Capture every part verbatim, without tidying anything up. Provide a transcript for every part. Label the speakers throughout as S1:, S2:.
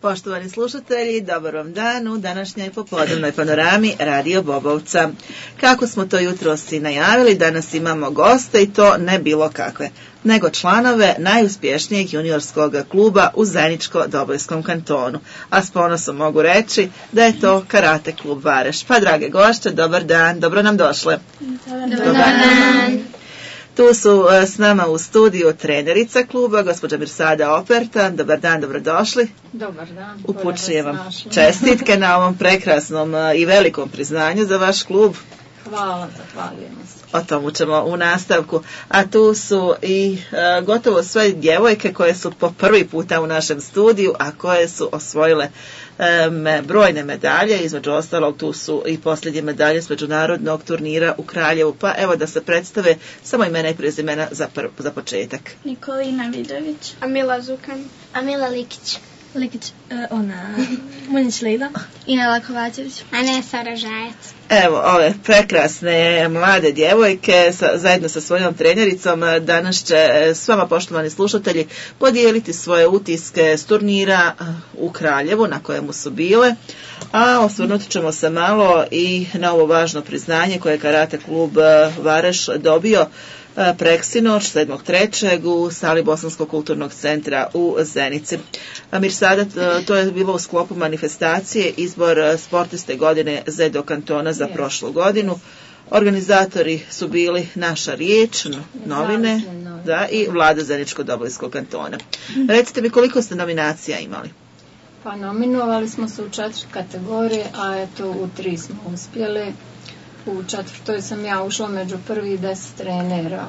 S1: Poštovani slušatelji, dobar vam dan u današnjoj popodnevnoj panorami Radio Bobovca. Kako smo to jutros i najavili, danas imamo goste i to ne bilo kakve, nego članove najuspješnijeg juniorskog kluba u Zeničko-Dobojskom kantonu. A s ponosom mogu reći da je to Karate klub Vareš. Pa drage gošće, dobar dan, dobro nam došle.
S2: Dobar, dobar dan.
S1: Tu su s nama u studiju trenerica kluba, gospođa Mirsada Operta. Dobar dan, dobrodošli.
S2: Dobar dan.
S1: Upućujem vam čestitke na ovom prekrasnom i velikom priznanju za vaš klub.
S2: Hvala, zahvaljujem se.
S1: O tomu ćemo u nastavku. A tu su i e, gotovo sve djevojke koje su po prvi puta u našem studiju, a koje su osvojile e, me, brojne medalje. Između ostalog tu su i posljednje medalje s međunarodnog turnira u Kraljevu. Pa evo da se predstave samo imena i prezimena za, pr, za početak.
S3: Nikolina Vidović.
S4: Amila Zukan.
S5: Amila Likić.
S3: Likić, uh, ona, Munić Lejla.
S5: Inela Kovačević. Anesa Ražajac.
S1: Evo, ove prekrasne mlade djevojke sa, zajedno sa svojom trenericom danas će s vama, poštovani slušatelji, podijeliti svoje utiske s turnira u Kraljevu na kojemu su bile, a osvrnut ćemo se malo i na ovo važno priznanje koje je Karate klub Vareš dobio preksinoć sedmog trećeg u sali Bosanskog kulturnog centra u Zenici. Mirsada, to je bilo u sklopu manifestacije izbor sportiste godine Zedo kantona za prošlu godinu. Organizatori su bili Naša riječ, novine, da, i Vlada Zeničko-Dobojskog kantona. Recite mi, koliko ste nominacija imali?
S2: Pa nominovali smo se u četiri kategorije, a eto u tri smo uspjeli. U četvrtoj sam ja ušla među prvi deset trenera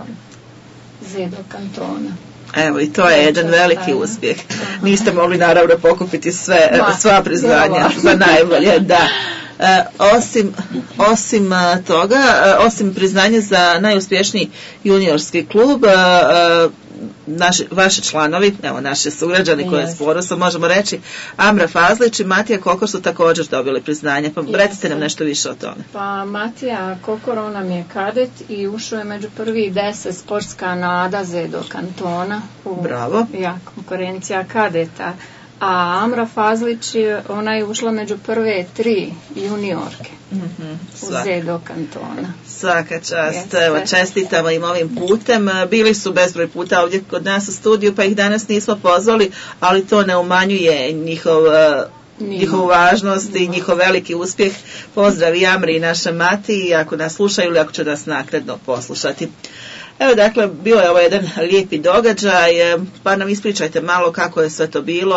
S2: Zedo kantona.
S1: Evo, i to je jedan veliki uspjeh. Niste mogli naravno pokupiti sve, Ma, sva priznanja za najbolje, da. E, osim, osim toga, osim priznanja za najuspješniji juniorski klub, e, naši, vaši članovi, evo naši sugrađani koje s ponosom možemo reći, Amra Fazlić i Matija Kokor su također dobili priznanje, pa recite nam nešto više o tome.
S2: Pa Matija Kokor, on nam je kadet i ušao je među prvi deset sportska nada Zedo kantona. U,
S1: Bravo.
S2: Ja, konkurencija kadeta. A Amra Fazlić, ona je ušla među prve tri juniorke
S1: mm-hmm,
S2: u Zedo kantona.
S1: Svaka čast, evo, čestitamo im ovim putem. Bili su bezbroj puta ovdje kod nas u studiju, pa ih danas nismo pozvali, ali to ne umanjuje njihov, njihovu važnost i njihov veliki uspjeh. Pozdrav i Amri i naše Mati, ako nas slušaju ili ako će nas naknadno poslušati. Evo, dakle, bio je ovo jedan lijepi događaj, pa nam ispričajte malo kako je sve to bilo,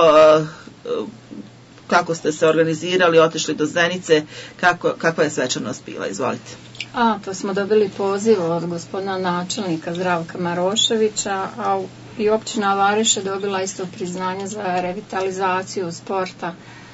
S1: kako ste se organizirali, otišli do Zenice, kako, kakva je svečanost bila, izvolite.
S2: A, to smo dobili poziv od gospodina načelnika Zdravka Maroševića, a i općina Vareš je dobila isto priznanje za revitalizaciju sporta,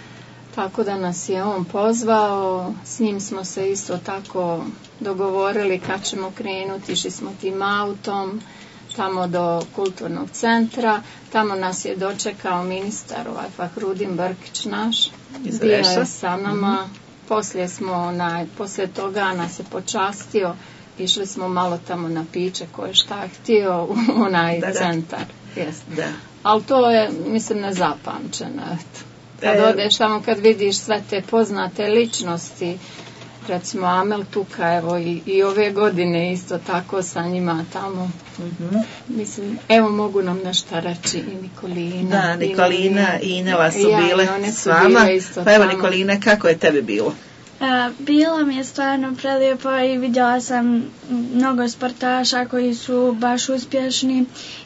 S2: tako da nas je on pozvao, s njim smo se isto tako dogovorili kad ćemo krenuti, išli smo tim autom tamo do kulturnog centra, tamo nas je dočekao ministar ovaj Fahrudin Brkić naš, bio je sa nama, mm-hmm. poslije, smo, onaj, poslije toga nas je počastio, išli smo malo tamo na piće koje šta htio u onaj da, centar.
S1: Da. Da.
S2: Ali to je, mislim, nezapamćeno, eto. Kad odeš tamo, kad vidiš sve te poznate ličnosti, recimo Amel Tuka, evo i, i ove godine isto tako sa njima tamo. Mm-hmm. Mislim, evo mogu nam nešto reći i Nikolina.
S1: Da, Nikolina i Inela su bile ja, s vama. Pa evo Nikolina, kako je tebi bilo?
S3: A, bilo mi je stvarno prelijepo i vidjela sam mnogo sportaša koji su baš uspješni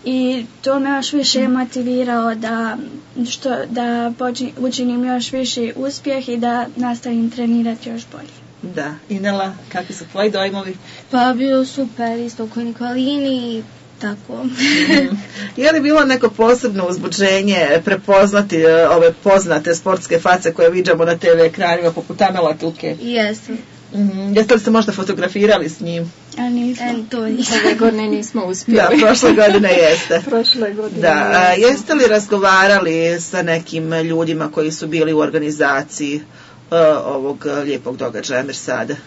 S3: i to me još više motiviralo da, što, da počin, učinim još više uspjeh i da nastavim trenirati još bolje.
S1: Da, Inela, kakvi su tvoji dojmovi?
S5: Pa bilo super, isto ko Nikolini, tako.
S1: Mm. Je li bilo neko posebno uzbuđenje prepoznati ove poznate sportske face koje viđamo na te ve ekranima poput Amela Tuke?
S5: Jesu.
S1: Mm, jeste li se možda fotografirali s njim?
S3: A nismo.
S5: E, to nismo.
S2: Ove godine nismo uspjeli.
S1: Da, prošle godine jeste.
S2: prošle godine
S1: da, a, jeste li razgovarali sa nekim ljudima koji su bili u organizaciji uh, ovog lijepog događaja Mirsada?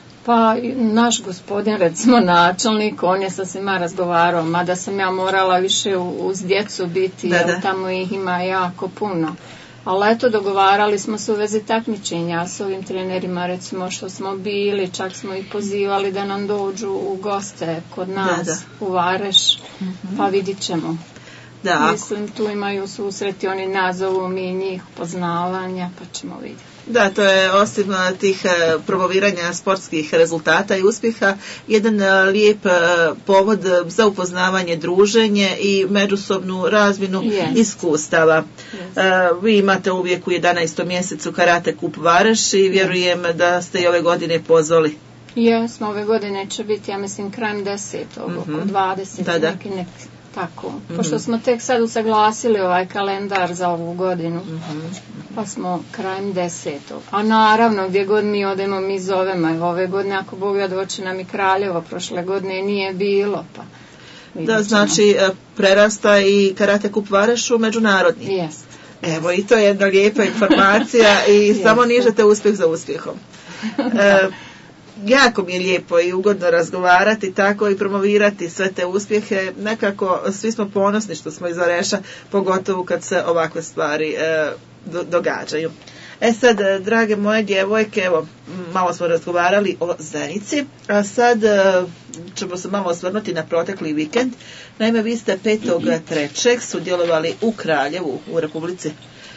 S2: Pa naš gospodin, recimo načelnik, on je sa svima razgovarao, mada sam ja morala više uz djecu biti,
S1: da,
S2: jer
S1: da.
S2: tamo ih ima jako puno. Ali eto, dogovarali smo se u vezi takmičenja s ovim trenerima, recimo što smo bili, čak smo ih pozivali da nam dođu u goste kod nas, da, da. u Vareš, mm-hmm. pa vidit ćemo. Da, mislim, tu imaju susreti, oni nazovu mi njih poznavanja, pa ćemo vidjeti.
S1: Da, to je osim tih promoviranja sportskih rezultata i uspjeha jedan lijep povod za upoznavanje, druženje i međusobnu razmjenu yes. iskustava. Yes. Vi imate uvijek u jedanaestom mjesecu Karate Kup Vareš i vjerujem da ste i ove godine pozvali.
S2: Jesmo, ove godine će biti, ja mislim, krajem desetog, mm-hmm. oko dvadeset, da, da. neki neki. Tako, mm-hmm. pošto smo tek sad usaglasili ovaj kalendar za ovu godinu, mm-hmm. pa smo krajem desetog. A naravno, gdje god mi odemo, mi zovemo. Ove godine, ako Bog da, doći nam i Kraljevo, prošle godine nije bilo, pa
S1: da, znači, prerasta i Karate Kup Vareš u međunarodni.
S2: Jest.
S1: Evo, i to je jedna lijepa informacija i samo nižete uspjeh za uspjehom. E, jako mi je lijepo i ugodno razgovarati tako i promovirati sve te uspjehe. Nekako svi smo ponosni što smo iz Vareša, pogotovo kad se ovakve stvari e, do, događaju. E sad, drage moje djevojke, evo, malo smo razgovarali o Zenici, a sad e, ćemo se malo osvrnuti na protekli vikend. Naime, vi ste petog trećeg sudjelovali u Kraljevu, u Republici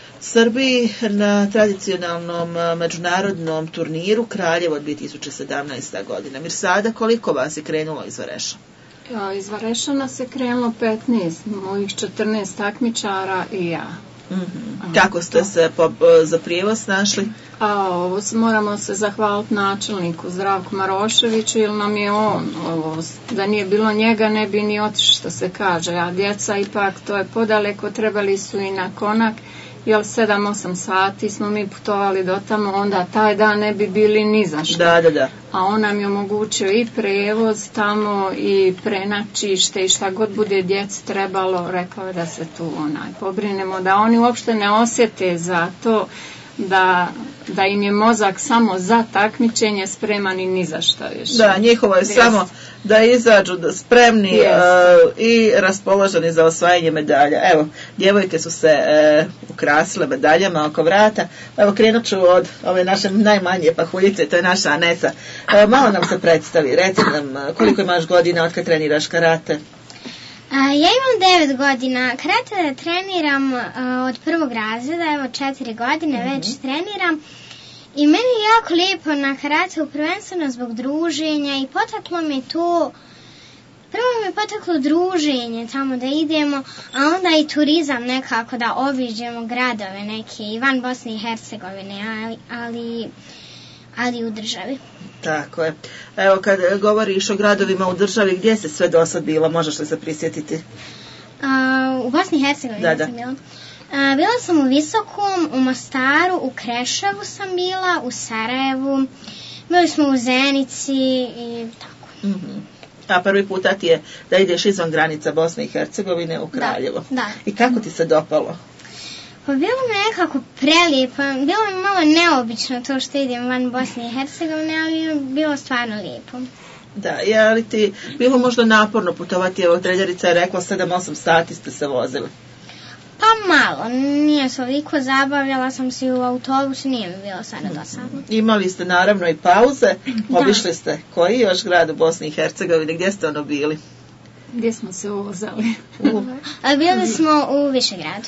S1: Srbiji, na tradicionalnom međunarodnom turniru Kraljevo dvije tisuće sedamnaesta godina. Mirsada, koliko vas je krenulo iz Vareša?
S2: Ja, iz Vareša nas je krenulo petnaest, mojih četrnaest takmičara i ja.
S1: Mm-hmm. Kako ste to. se po, za prijevoz našli?
S2: A, ovo, moramo se zahvaliti načelniku Zdravku Maroševiću, jer nam je on, ovo, da nije bilo njega ne bi ni otišlo, što se kaže, a djeca ipak to je podaleko, trebali su i na Konak, jer sedam osam sati smo mi putovali do tamo, onda taj dan ne bi bili ni za što.
S1: Da, da, da.
S2: A on nam je omogućio i prevoz tamo i prenačište i šta god bude djeci trebalo, rekao je da se tu onaj pobrinemo, da oni uopšte ne osjete za to da, da im je mozak samo za takmičenje spreman i ni za šta više.
S1: Da, njihovo je Jest. samo da izađu da spremni uh, i raspoloženi za osvajanje medalja. Evo, djevojke su se uh, ukrasile medaljama oko vrata. Evo, krenut ću od ove naše najmanje pahuljice, to je naša Anesa. Uh, malo nam se predstavi, reci nam koliko imaš godina od kad treniraš karate?
S5: A, ja imam devet godina. Karate treniram uh, od prvog razreda, evo četiri godine mm-hmm. već treniram. I meni je jako lijepo na karateu, prvenstveno zbog druženja i potaklo mi to, prvo mi potaklo druženje tamo da idemo, a onda i turizam nekako da obiđemo gradove neke i van Bosne i Hercegovine, ali, ali, ali u državi.
S1: Tako je. Evo, kad govoriš o gradovima u državi, gdje se sve do sad bila, možeš li se prisjetiti?
S5: A, u Bosni i Hercegovini da, da. sam bila. A, bila sam u Visokom, u Mostaru, u Kreševu sam bila, u Sarajevu, bili smo u Zenici i tako.
S1: Mm-hmm. A prvi puta ti je da ideš izvan granica Bosne i Hercegovine u Kraljevo.
S5: Da, da.
S1: I kako ti se dopalo?
S5: Pa bilo mi nekako prelijepo, bilo mi malo neobično to što idem van Bosne i Hercegovine, ali bilo stvarno lijepo.
S1: Da, je li ti bilo možda naporno putovati, evo trenerica je rekla sedam osam sati ste se vozili?
S5: Pa malo, nije se ovoliko, zabavljala sam se u autobusu, nije mi bilo stvarno dosadno.
S1: Imali ste naravno i pauze, obišli ste koji još grad u Bosni i Hercegovini, gdje ste ono bili?
S2: Gdje smo se uvozali?
S5: Uh. Bili smo u Višegradu.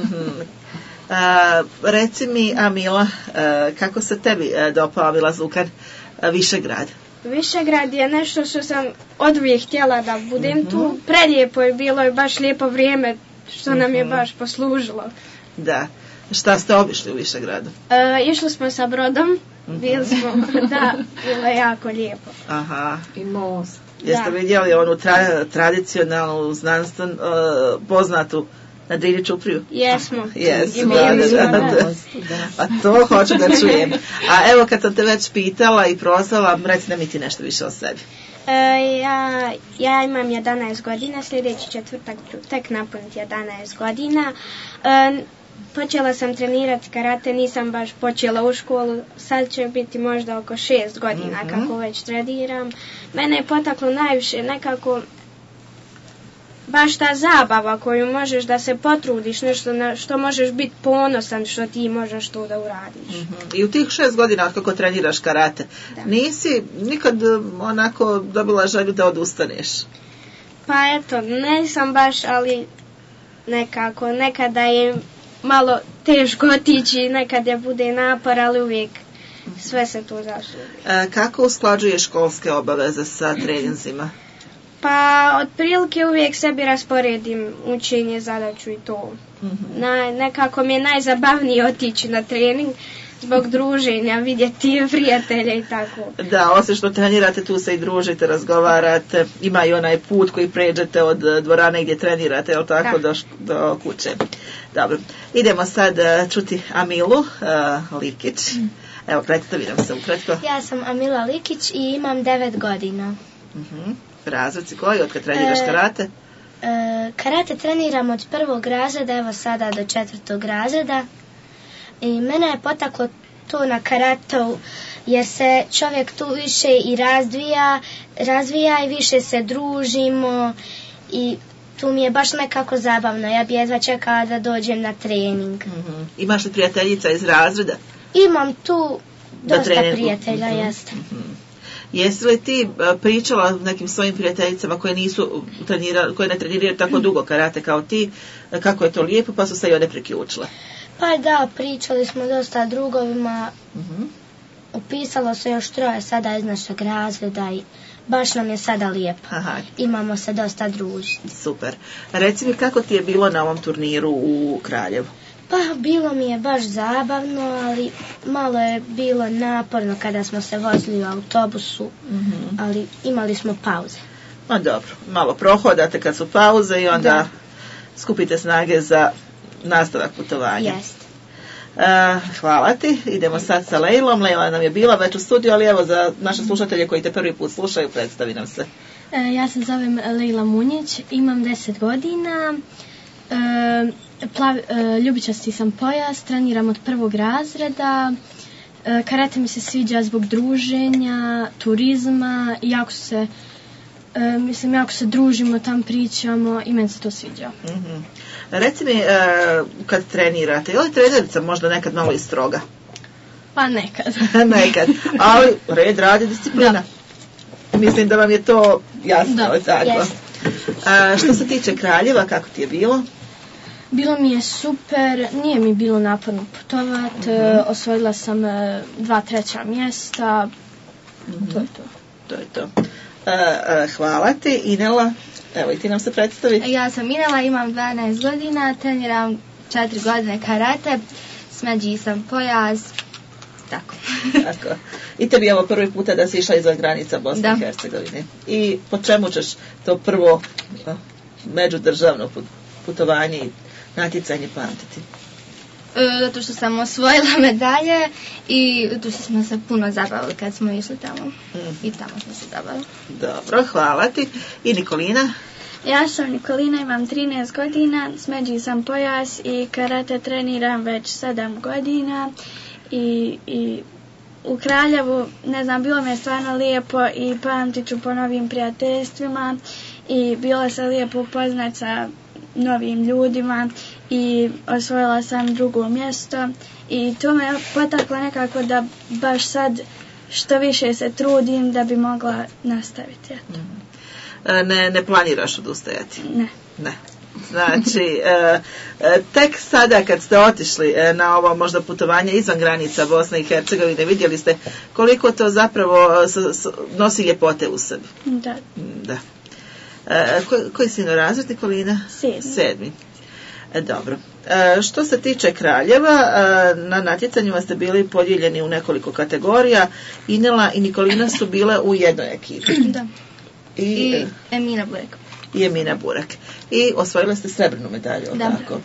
S1: A, reci mi, Amila, a, kako se tebi dopao, Amila Zukan, a, Višegrad?
S3: Višegrad je nešto što sam oduvijek htjela da budem mm-hmm. tu. Prelijepo je bilo i baš lijepo vrijeme što nam je baš poslužilo.
S1: Da. Šta ste obišli u Višegradu?
S3: E, išli smo sa brodom, mm-hmm. bili smo, da, bilo je jako lijepo.
S1: Aha.
S2: I most.
S1: Jeste vidjeli onu tra, tradicionalnu, znanstvenu, uh, poznatu na Drini Čupriju?
S3: Jesmo.
S1: Jesmo, da, da, da, da. A to hoću da čujem. A evo kad sam te već pitala i prozvala, reci nam i ti nešto više o sebi.
S3: E, ja, ja imam jedanaest godina, sljedeći četvrtak tek napuniti jedanaest godina. E, počela sam trenirati karate, nisam baš počela u školu, sad će biti možda oko šest godina mm-hmm. kako već treniram. Mene je potaklo najviše nekako
S4: baš ta zabava koju možeš da se potrudiš, nešto na što možeš biti ponosan što ti možeš to da uradiš.
S1: Mm-hmm. I u tih šest godina kako treniraš karate, da. Nisi nikad onako dobila želju da odustaneš?
S4: Pa eto, nisam baš, ali nekako, nekada je malo teško otići, nekad je bude napor, ali uvijek sve se to zasluži.
S1: E, kako usklađuješ školske obaveze sa treninzima?
S4: Pa, otprilike uvijek sebi rasporedim učenje, zadaću i to. Mm-hmm. Na, nekako mi je najzabavnije otići na trening zbog druženja, vidjeti prijatelje i tako.
S1: Da, osim što trenirate, tu se i družite, razgovarate, ima i onaj put koji pređete od dvorane gdje trenirate, jel tako, do, do kuće. Dobro, idemo sad čuti Amilu uh, Likić. Mm. Evo, predstavljam se ukratko.
S6: Ja sam Amila Likić i imam devet godina.
S1: Uh-huh. Razredci koji, od kad treniraš karate?
S6: E, e, karate treniram od prvog razreda, evo sada do četvrtog razreda. I mene je potaklo to na karatu, jer se čovjek tu više i razvija, razvija i više se družimo i tu mi je baš nekako zabavno. Ja bi jedva čekala da dođem na trening.
S1: Uh-huh. Imaš li prijateljica iz razreda?
S6: Imam tu dosta prijatelja, uh-huh. jeste.
S1: Uh-huh. Jesi li ti pričala nekim svojim prijateljicama koje nisu trenirali, koje ne treniraju tako dugo karate kao ti, kako je to lijepo, pa su se i one priključile?
S6: Pa da, pričali smo dosta drugovima, uh-huh. upisalo se još troje sada iz našeg razreda i baš nam je sada lijepo. Aha. Imamo se dosta družiti.
S1: Super. Reci mi kako ti je bilo na ovom turniru u Kraljevu?
S6: Pa bilo mi je baš zabavno, ali malo je bilo naporno kada smo se vozili u autobusu, mm-hmm. ali imali smo pauze.
S1: Ma dobro, malo prohodate kad su pauze i onda da. skupite snage za nastavak putovanja.
S6: Jeste.
S1: Uh, hvala ti, idemo sad sa Lejlom. Lejla nam je bila već u studiju, ali evo za naše slušatelje koji te prvi put slušaju, predstavi nam se.
S7: E, ja se zovem Lejla Munjić, imam deset godina. E, Plav, e, ljubičasti sam pojas, treniram od prvog razreda, e, karate mi se sviđa zbog druženja, turizma, jako se, e, mislim, jako se družimo, tam pričamo i meni se to sviđa.
S1: Mm-hmm. Reci mi, e, kad trenirate, je li trenerica možda nekad malo i stroga?
S7: Pa nekad.
S1: Nekad, ali red radi disciplina. Da. Mislim da vam je to jasno. Da, tako.
S6: Yes.
S1: A, što se tiče Kraljeva, kako ti je bilo?
S7: Bilo mi je super, nije mi bilo naporno putovat, mm-hmm. osvojila sam dva treća mjesta, mm-hmm. to je to.
S1: To je to. A, a, hvala ti, Inela, evo i ti nam se predstavi.
S8: Ja sam Inela, imam dvanaest godina, treniram četiri godine karate, smeđi sam pojas, tako.
S1: Tako. I tebi je ovo prvi puta da si išla izvan granica Bosne i Hercegovine. I po čemu ćeš to prvo međudržavno putovanje i natjecanje pamtiti?
S8: E, zato što sam osvojila medalje i zato što smo se puno zabavili kad smo išli tamo. Mm. I tamo smo se zabavili.
S1: Dobro, hvala ti. I Nikolina?
S3: Ja sam Nikolina, imam trinaest godina, smeđi sam pojas i karate treniram već sedam godina i, i u Kraljevu, ne znam, bilo mi je stvarno lijepo i pamtit ću po novim prijateljstvima i bilo se lijepo upoznat sa novim ljudima i osvojila sam drugo mjesto i to me potaklo nekako da baš sad što više se trudim da bi mogla nastaviti. Eto.
S1: Ne, ne planiraš odustajati?
S3: Ne.
S1: Ne. Znači, e, tek sada kad ste otišli na ovo možda putovanje izvan granica Bosne i Hercegovine, vidjeli ste koliko to zapravo s, s, nosi ljepote u sebi.
S3: Da.
S1: Da. E, ko, koji si razred, Nikolina?
S3: Sedmi.
S1: Sedmi. E, dobro. E, što se tiče Kraljeva, e, na natjecanjima ste bili podijeljeni u nekoliko kategorija. Inela i Nikolina su bile u jednoj ekipi.
S8: Da.
S1: I,
S8: I Emina Burek.
S1: I Emina Burek. I osvojili ste srebrnu medalju,
S8: da.
S1: Tako.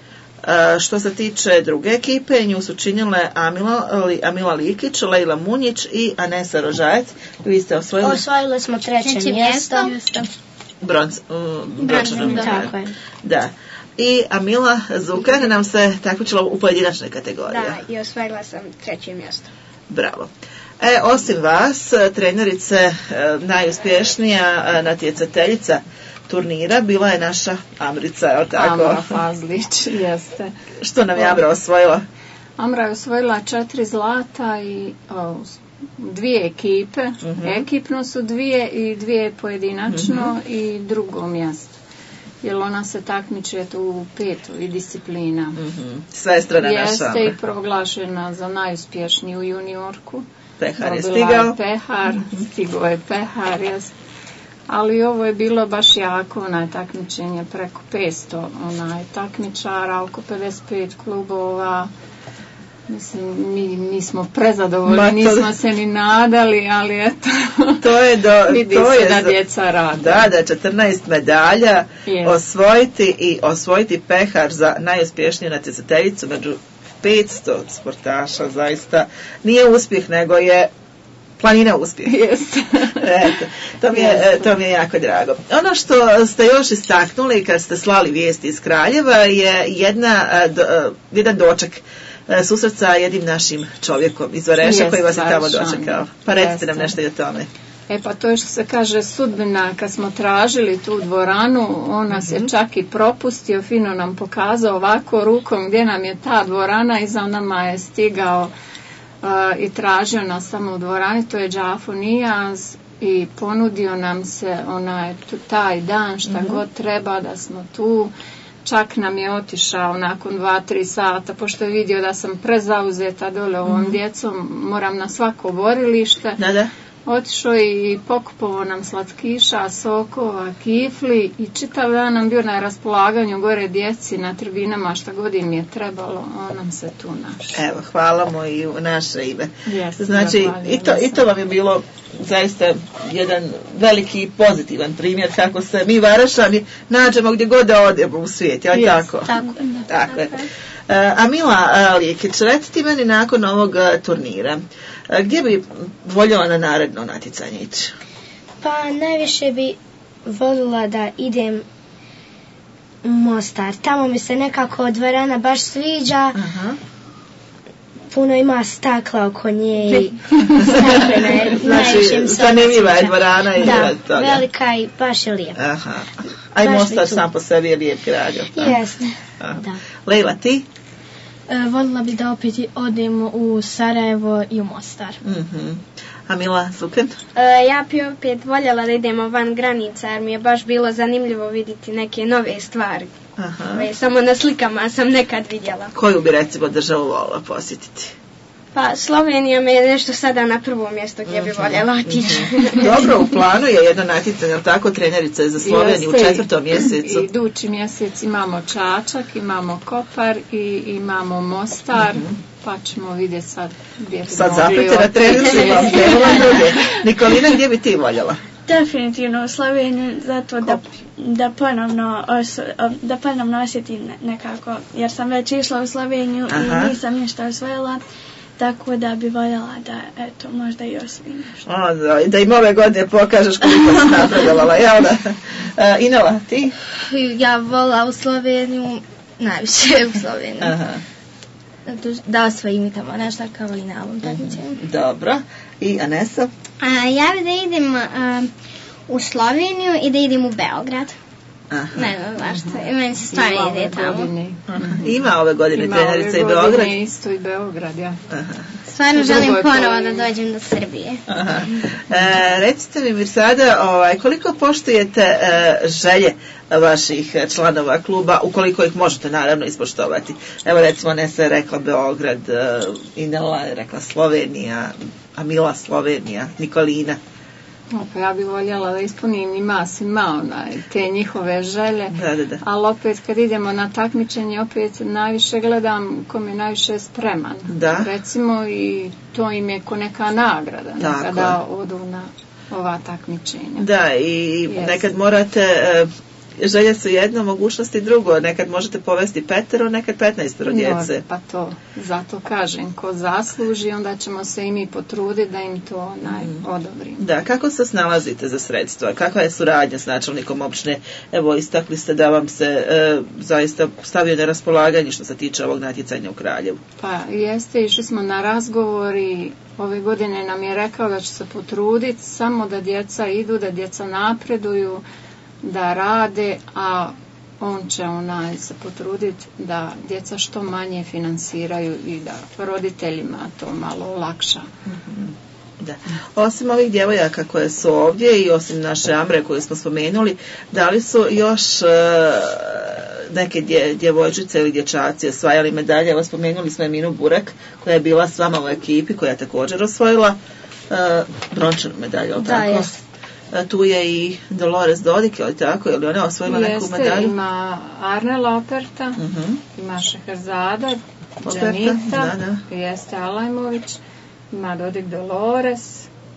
S1: E, što se tiče druge ekipe, nju su činile Amila, Amila Likić, Lejla Munjić i Anesa Rožajac. Vi ste osvojili?
S6: Osvojili smo treće mjesto.
S1: Bronz, um, brončanu medalju.
S6: Tako je.
S1: Da. I Amila Zukar nam se takmičila u pojedinačne kategorije.
S4: Da, i osvojila sam treće mjesto.
S1: Bravo. E, osim vas, trenerice, najuspješnija natjecateljica turnira bila je naša Amrica, je li tako?
S2: Amra Fazlić, jeste.
S1: Što nam je Amra osvojila?
S2: Amra je osvojila četiri zlata i o, dvije ekipe. Uh-huh. Ekipno su dvije i dvije pojedinačno uh-huh. i drugo mjesto. Jer ona se takmiče tu u petoj disciplina.
S1: Mm-hmm. Svestrana naša.
S2: Jeste i proglašena za najuspješniju juniorku.
S1: Pehar je stigao.
S2: Pehar, mm-hmm. stigao je Pehar, jest. Ali ovo je bilo baš jako, onaj takmičenje preko petsto, onaj takmičara, oko pedeset pet klubova. Mislim, mi, mi smo prezadovoljni, Ma, to... nismo se ni nadali, ali eto,
S1: to je do,
S2: vidi
S1: to
S2: se
S1: je
S2: da
S1: za...
S2: djeca rade.
S1: Da, da, četrnaest medalja
S2: yes.
S1: osvojiti i osvojiti Pehar za najuspješniju natjecateljicu među petsto sportaša, zaista nije uspjeh, nego je planina uspjeh.
S2: Yes.
S1: Eto, to, mi je, yes. to mi je jako drago. Ono što ste još istaknuli kad ste slali vijesti iz Kraljeva je jedna, do, jedan doček susret sa jednim našim čovjekom iz Vareša koji vas je tamo dočekao. Pa recite nam nešto i o tome.
S2: E pa to je što se kaže sudbina, kad smo tražili tu dvoranu, on nas mm-hmm. je čak i propustio, fino nam pokazao ovako rukom gdje nam je ta dvorana i za nama je stigao uh, i tražio nas samo u dvorani, to je Džafo Nijaz i ponudio nam se onaj taj dan šta mm-hmm. god treba da smo tu. Čak nam je otišao nakon dva, tri sata, pošto je vidio da sam prezauzeta dole ovom mm-hmm. djecom, moram na svako borilište.
S1: Da, da.
S2: Otišao i pokupovao nam slatkiša, sokova, kifli i čitav dan nam bio na raspolaganju gore djeci na tribinama šta god im je trebalo, on nam se tu našao.
S1: Evo, hvala mu i u naše ime.
S2: Yes,
S1: znači, i to, i to vam je bilo zaista jedan veliki pozitivan primjer kako se mi Varašani nađemo gdje god da odemo u svijet, jel'
S2: yes,
S1: tako?
S6: Tako, da,
S1: tako je. Uh, a Mila uh, Lijekić, recite meni nakon ovog uh, turnira, uh, gdje bi voljela na naredno natjecanje ići?
S6: Pa najviše bi voljela da idem u Mostar. Tamo mi se nekako dvorana baš sviđa.
S1: Aha.
S6: Puno ima stakla oko nje i staklena je.
S1: Znači, zanimljiva je dvorana i
S6: da,
S1: toga.
S6: velika i baš je lijepa.
S1: Aha. A i Mostar sam po sebi je lijep grad.
S6: Jeste.
S7: Da.
S1: Lejla, ti?
S7: E, voljela bi da opet odemo u Sarajevo i u Mostar.
S1: Mm-hmm. A Mila Zuken?
S4: E, ja bi opet voljela da idemo van granica, jer mi je baš bilo zanimljivo vidjeti neke nove stvari.
S1: Aha.
S4: Ove, samo na slikama sam nekad vidjela.
S1: Koju bi recimo državu volila posjetiti?
S4: Pa Slovenija me je nešto sada na prvo mjesto gdje bi voljela otići.
S1: Dobro, u planu je jedno natjecanje, jel tako, trenerica je za Sloveniju u četvrtom mjesecu.
S2: I idući mjesec imamo Čačak, imamo Kopar i imamo Mostar, mm-hmm. pa ćemo vidjeti sad gdje bi
S1: sad
S2: mogli
S1: zapite na trenicima, Nikolina, gdje bi ti voljela?
S3: Definitivno u Sloveniju, zato da, da, ponovno os, da ponovno osjetim nekako, jer sam već išla u Sloveniju. Aha. I nisam ništa osvojila. Tako da bi voljela da, eto, možda i osvojim nešto.
S1: O, da, da im ove godine pokažeš koliko si napredovala, jel da? Uh, Inela, ti?
S8: Ja vola u Sloveniju, najviše u Sloveniju.
S1: Aha.
S8: Da osvojim i tamo nešto kao i na ovom takmičenju.
S1: Mm-hmm. Dobro. I Anesa?
S5: A, ja bi da idem a, u Sloveniju i da idem u Beograd.
S1: Aha.
S5: Ne znam zašto, meni se stvarno ide tamo.
S1: Ima ove godine
S2: Ima
S1: trenerica i
S2: ove
S1: Beograd.
S2: godine isto i Beograd, ja.
S1: Aha.
S5: Stvarno želim ponovo da dođem do Srbije.
S1: Aha. E, recite mi Mirsada, ovaj, koliko poštujete e, želje vaših članova kluba, ukoliko ih možete naravno ispoštovati? Evo recimo Nesa je rekla Beograd, e, Inela je rekla Slovenija, a Mila Slovenija, Nikolina.
S2: Pa ja bih voljela da ispunim ima svima onaj, te njihove želje,
S1: da, da, da.
S2: Ali opet kad idemo na takmičenje opet najviše gledam kom je najviše spreman.
S1: Da.
S2: Recimo i to im je ko neka nagrada kada odu na ova takmičenja.
S1: Da, i
S2: yes.
S1: nekad morate, želje su jedno, mogućnosti drugo, nekad možete povesti petero, nekad petnaestero djece.
S2: No, pa to, zato kažem, ko zasluži, onda ćemo se i mi potruditi da im to onaj mm. odobrimo.
S1: Da, kako se snalazite za sredstva? Kakva je suradnja s načelnikom općine? Evo, istakli ste da vam se e, zaista stavio na raspolaganje što se tiče ovog natjecanja u Kraljevu.
S2: Pa jeste, išli smo na razgovor i ove godine nam je rekao da će se potruditi samo da djeca idu, da djeca napreduju, da rade, a on će onaj se potruditi da djeca što manje finansiraju i da roditeljima to malo olakša.
S1: Mm-hmm. Da. Osim ovih djevojaka koje su ovdje i osim naše Amre koju smo spomenuli, da li su još uh, neke dje, djevojčice ili dječaci osvajali medalje? Evo spomenuli smo Eminu Burek koja je bila s vama u ekipi, koja je također osvojila uh, brončanu medalju.
S6: Da,
S1: tako?
S6: Jest.
S1: Uh, tu je i Dolores Dodik, je li tako? Je li ona osvojila
S2: Jeste,
S1: neku medalju?
S2: Ima Arnela Operta,
S1: uh-huh.
S2: ima Šeherzada,
S1: Operta,
S2: Džanita,
S1: da, da.
S2: jeste Alajmović, ima Dodik Dolores,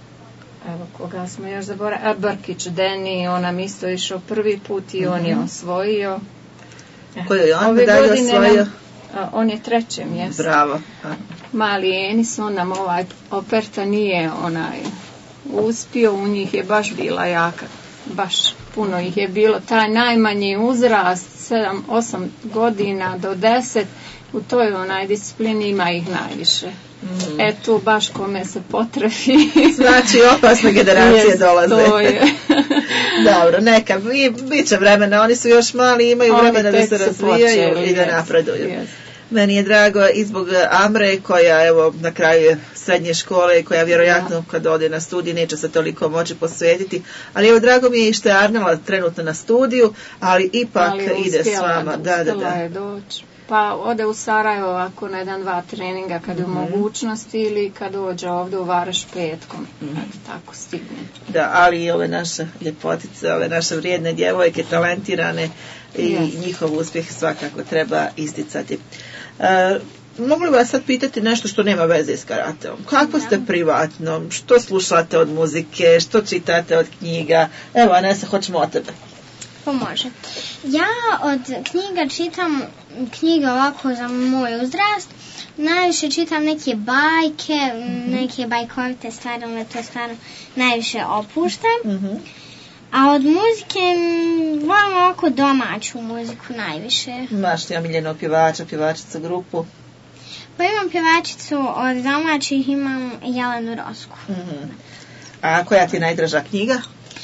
S2: evo koga smo još zaboravili, Brkić Deni, on nam isto išao prvi put i mm-hmm. on je osvojio.
S1: Koju je on medalju osvojio?
S2: Nam, a, on je treće mjesto.
S1: Bravo. A.
S2: Mali Enis, on nam ovaj Operta nije onaj uspio, u njih je baš bila jaka, baš puno ih je bilo, taj najmanji uzrast, sedam osam godina do deset, u toj onaj disciplini ima ih najviše. Mm. E tu baš kome se potrefi. Znači
S1: opasne generacije yes, dolaze.
S2: To je.
S1: Dobro, neka, bit će vremena, oni su još mali, imaju oni vremena da se razvijaju počeli, i da yes, napreduju. Yes. Meni je drago i zbog Amre koja evo na kraju srednje škole, koja vjerojatno kad ode na studij neće se toliko moći posvetiti, ali evo drago mi je i što je Arnela trenutno na studiju, ali ipak ali ide s vama. Da, da, da.
S2: Je doći. Pa ode u Sarajevo ovako na jedan, dva treninga kad je mm-hmm. u mogućnosti ili kad dođe ovdje u Vareš petkom. Mm-hmm. Tako stigne.
S1: Da, ali i ove naše ljepotice, ove naše vrijedne djevojke, talentirane i yes. njihov uspjeh svakako treba isticati. E, mogu li vas sad pitati nešto što nema veze s karateom? Kako ste privatno? Što slušate od muzike? Što čitate od knjiga? Evo, Anesa, hoćemo od tebe.
S5: Može. Ja od knjiga čitam knjige ovako za moj uzrast. Najviše čitam neke bajke, mm-hmm. neke bajkovite stvari, ali to stvarno najviše opuštam. Mm-hmm. A od muzike volim ovako domaću muziku najviše.
S1: Imaš ti omiljenog pjevača, pjevačicu, grupu?
S5: Pa imam pjevačicu od domaćih, imam Jelenu Rosku.
S1: Mm-hmm. A koja ti je najdraža knjiga?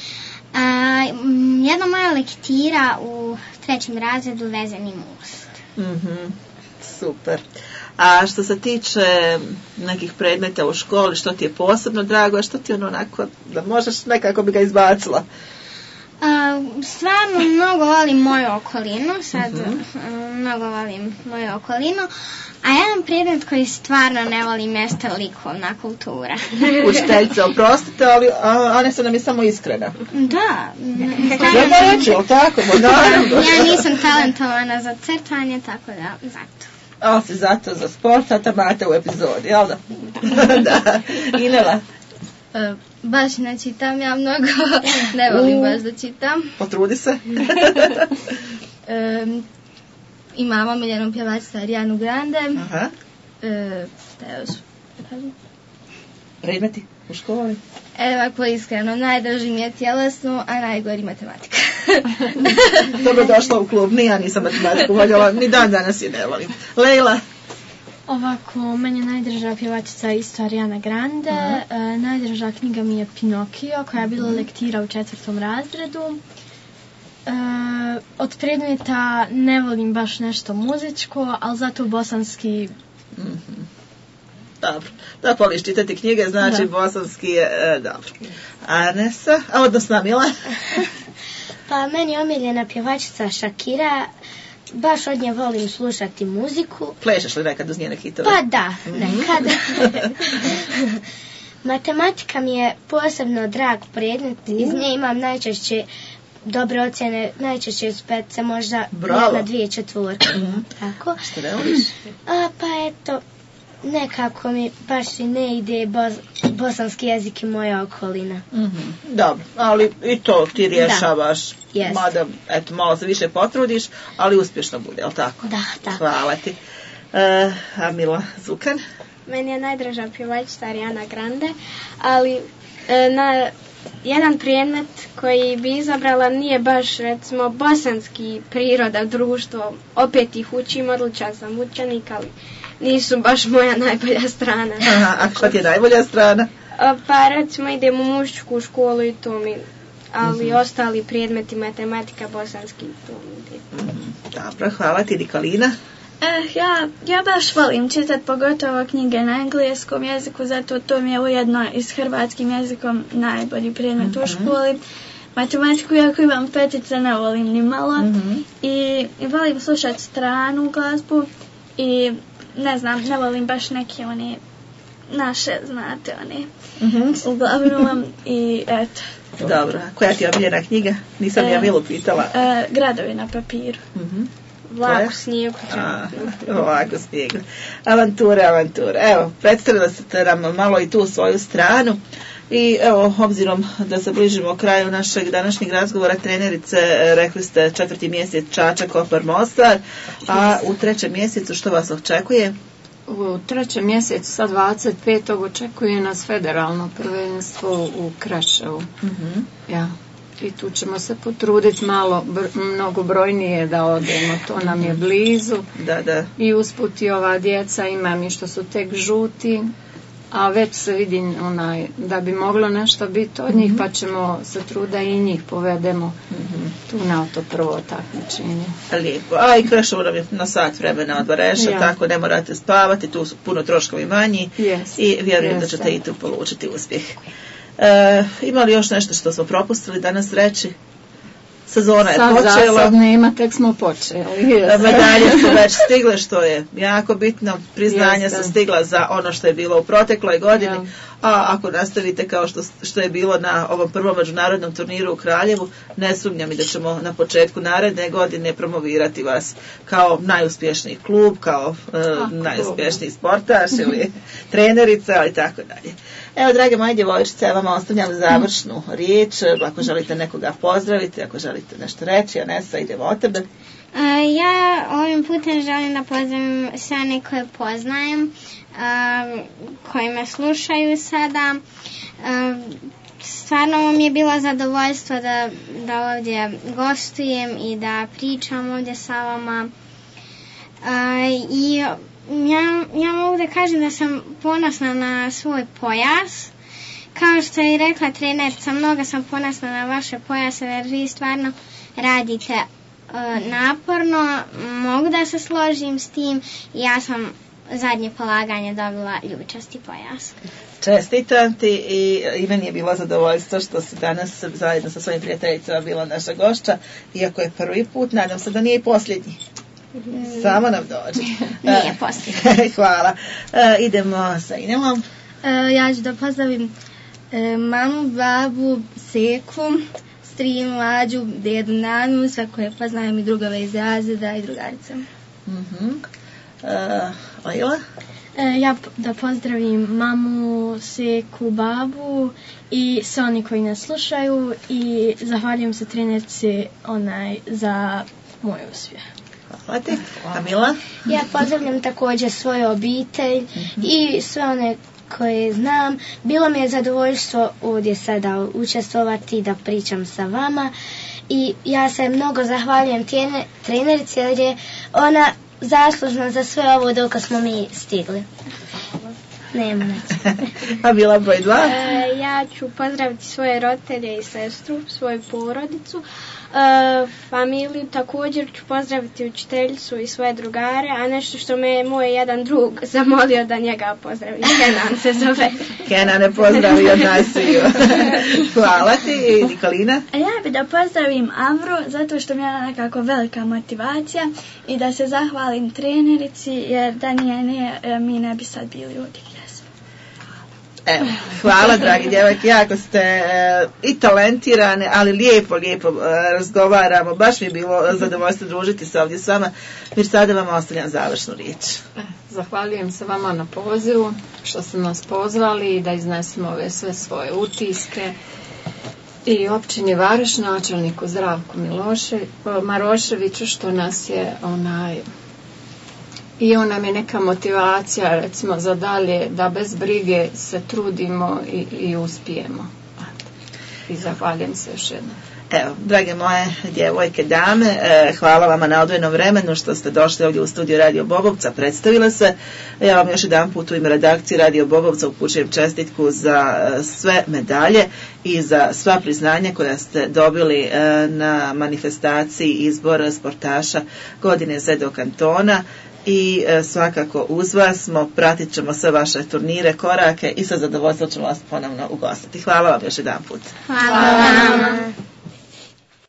S5: A, jedna moja lektira u trećem razredu, Vezeni most.
S1: Mm-hmm. Super. A što se tiče nekih predmeta u školi, što ti je posebno drago, a što ti ono onako, da možeš nekako bi ga izbacila?
S5: A, stvarno mnogo volim moju okolinu, sad mm-hmm. mnogo volim moju okolinu, a jedan predmet koji stvarno ne volim jeste likovna kultura.
S1: Učiteljice, oprostite, ali Ana se nam je samo iskrena.
S5: Da.
S1: Treba reći, ali tako?
S5: Ja nisam talentovana za crtanje, tako da zato.
S1: Ali si zato za sport, a tamate u epizodi, jel da? Da. Inela?
S8: Uh, baš ne čitam, ja mnogo ne volim baš da čitam.
S1: Potrudi se.
S8: um, imam omiljenu pjevačicu Arianu Grande.
S1: Aha.
S8: Uh, šta još?
S1: Predmeti u školi?
S8: Evo, ako iskreno, najdraži mi je tjelesno, a najgori matematika.
S1: Dobro došla u klub, ni ja nisam matematiku voljela, ni dan danas je ne volim. Lejla?
S7: Ovako, meni je najdraža pjevačica isto Ariana Grande. Uh-huh. E, najdraža knjiga mi je Pinokio, koja je bila lektira u četvrtom razredu. E, od predmeta ne volim baš nešto muzičko, ali zato bosanski...
S1: Mm-hmm. Dobro, da voliš čitati knjige, znači da. Bosanski je e, dobro. Anesa, a odnosno Mila?
S6: Pa meni je omiljena pjevačica Shakira, baš od nje volim slušati muziku.
S1: Plešeš li nekad uz njene hitove?
S6: Pa da, nekad. Matematika mi je posebno drag predmet, iz nje imam najčešće dobre ocjene, najčešće uz pet, možda na dvije četvorke. Tako.
S1: Što ne voliš?
S6: A, pa eto, nekako mi baš i ne ide boz, bosanski jezik i moja okolina.
S1: Mm-hmm. Dobro, ali i to ti rješavaš, yes. Mada, eto, malo se više potrudiš, ali uspješno bude, jel tako?
S6: Da, tako.
S1: Hvala ti. Uh, a Mila Zukan?
S4: Meni je najdraža pjevačica Ariana Grande, ali e, na jedan predmet koji bi izabrala nije baš, recimo, bosanski priroda, društvo, opet ih učim, odličan sam učenik, ali nisu baš moja najbolja strana.
S1: Aha, a što ti je najbolja strana?
S4: Pa recimo idem u muzičku školu i to mi ali
S1: Mhm.
S4: ostali predmeti matematika, bosanski to ide.
S1: Dobro, hvala ti, Nikolina.
S3: Eh, ja, ja baš volim čitati pogotovo knjige na engleskom jeziku, zato to mi je ujedno i s hrvatskim jezikom najbolji predmet u školi. Matematiku, iako imam petice, ne volim ni malo.
S1: Mhm.
S3: I, i volim slušati stranu glazbu i ne znam, ne volim baš neke oni naše, znate, oni
S1: Mhm.
S3: uglavnom i eto.
S1: Dobro, a koja ti je omiljena knjiga? Nisam ja
S3: E,
S1: Milu pitala.
S3: E, gradovi na papiru.
S1: Mhm.
S4: Vlaku
S1: Koja?
S4: snijegu.
S1: A, ovako snijegu. Avanture, avanture. Evo, predstavila ste nam malo i tu svoju stranu. I evo, obzirom da se bližimo kraju našeg današnjeg razgovora, trenerice, rekli ste četvrti mjesec Čačak, Kopar, Mostar, a u trećem mjesecu što vas očekuje?
S2: U trećem mjesecu sa dvadeset petog očekuje nas federalno prvenstvo u Kreševu.
S1: Mhm.
S2: Ja. I tu ćemo se potruditi malo br- mnogo brojnije da odemo, to nam je blizu.
S1: Da, da.
S2: I usput i ova djeca, imam i što su tek žuti, a već se vidim onaj, da bi moglo nešto biti od njih, pa ćemo se truda i njih povedemo tu na to prvo takmičenje.
S1: Lijepo. A i Kreševo nam je na sat vremena od Vareša,
S2: Ja.
S1: tako ne morate spavati, tu su puno troškovi manji
S2: Jest,
S1: i vjerujem da
S2: jeste.
S1: ćete i tu polučiti uspjeh. E, ima li još nešto što smo propustili danas reći? Sezona je
S2: Sad za
S1: počela.
S2: sad nema, tek smo počeli.
S1: Medalje su već stigle, što je jako bitno. Priznanja
S2: Jeste.
S1: su stigla za ono što je bilo u protekloj godini.
S2: Ja.
S1: A ako nastavite kao što, što je bilo na ovom prvom međunarodnom turniru u Kraljevu, ne sumnjam i da ćemo na početku naredne godine promovirati vas kao najuspješniji klub, kao e, najuspješniji sportaš ili trenerica, ali tako dalje. Evo, drage moje djevojčice, ja vama ostavljam završnu riječ. Ako želite nekoga pozdraviti, ako želite nešto reći, Anesa, idemo od tebe.
S5: A, ja ovim putem želim da pozdravim sve one koje poznajem, a, koji me slušaju sada. A, stvarno mi je bilo zadovoljstvo da, da ovdje gostujem i da pričam ovdje sa vama. A, I ja, ja mogu da kažem da sam ponosna na svoj pojas. Kao što je rekla trenerica, mnogo sam ponosna na vaše pojase, jer vi stvarno radite e, naporno. Mogu da se složim s tim. Ja sam zadnje polaganje dobila ljubičasti pojas.
S1: Čestitam ti i, i meni je bilo zadovoljstvo što si danas zajedno sa svojim prijateljicama bila naša gošća, iako je prvi put, nadam se da nije i posljednji. Samo nam dođe.
S5: Nije posljednji.
S1: Hvala. E, idemo sa Inemom.
S8: E, ja ću da pozdravim e, mamu, babu, seku, strinu, Ađu, dedu, nanu, sve koje poznajem i drugove iz razreda i drugarice.
S1: Mhm. E, Lila?
S7: E, ja p- da pozdravim mamu, seku, babu i sve oni koji nas slušaju i zahvaljujem se trenerici onaj za moj uspjeh.
S1: Hvala ti. Kamila?
S6: Ja pozdravljam također svoju obitelj i sve one koje znam. Bilo mi je zadovoljstvo ovdje sada učestvovati, da pričam sa vama i ja se mnogo zahvaljujem tjene, trenerici jer je ona zaslužna za sve ovo dok smo mi stigli. Nema neće.
S1: A bila broj dva?
S4: E, ja ću pozdraviti svoje roditelje i sestru, svoju porodicu. E, familiju također ću pozdraviti učiteljicu i svoje drugare, a nešto što me je moj jedan drug zamolio da njega pozdravim. Kenan se zove.
S1: Kenan ne pozdravi od nas sviju. Hvala ti. Nikolina?
S3: A ja bi da pozdravim Amru, zato što mi je ona nekako velika motivacija i da se zahvalim trenerici, jer da nije nije, mi ne bi sad bili ovdje gdje smo.
S1: Evo, hvala dragi djevojke, jako ste e, i talentirane, ali lijepo, lijepo e, razgovaramo. Baš mi je bilo zadovoljstvo družiti se ovdje s vama. Mir, sada vam ostavljam završnu riječ.
S2: Zahvaljujem se vama na pozivu što ste nas pozvali da iznesemo ove sve svoje utiske i općini Vareš, načelniku Zdravku Miloše, Maroševiću što nas je onaj i on nam je neka motivacija recimo za dalje da bez brige se trudimo i, i uspijemo. I zahvaljujem se još jednom.
S1: Evo, drage moje djevojke, dame, e, hvala vama na odvojenom vremenu što ste došli ovdje u studiju Radio Bobovca, predstavile se. Ja vam još jedan put u ime redakcije Radio Bobovca upućujem čestitku za e, sve medalje i za sva priznanja koja ste dobili e, na manifestaciji izbora sportaša godine Zedo kantona. I e, svakako uz vas smo, pratit ćemo sve vaše turnire, korake i sa zadovoljstvom ćemo vas ponovno ugostiti. Hvala vam još jedan put.
S5: Hvala vam.